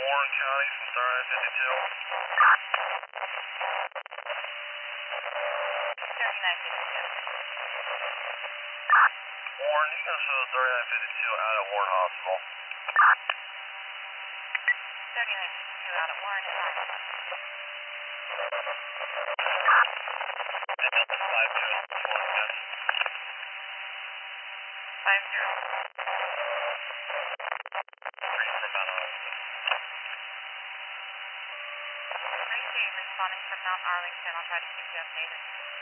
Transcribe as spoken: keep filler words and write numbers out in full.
Warren County from thirty-nine fifty-two. thirty-nine fifty-two. Warren, you can show thirty-nine fifty-two out at Warren Hospital. thirty-nine fifty-two out at Warren is on. five zero six one, yes. Five zero. Three for Mount Arlington. Three two responding from Mount Arlington. I'll try to keep you updated.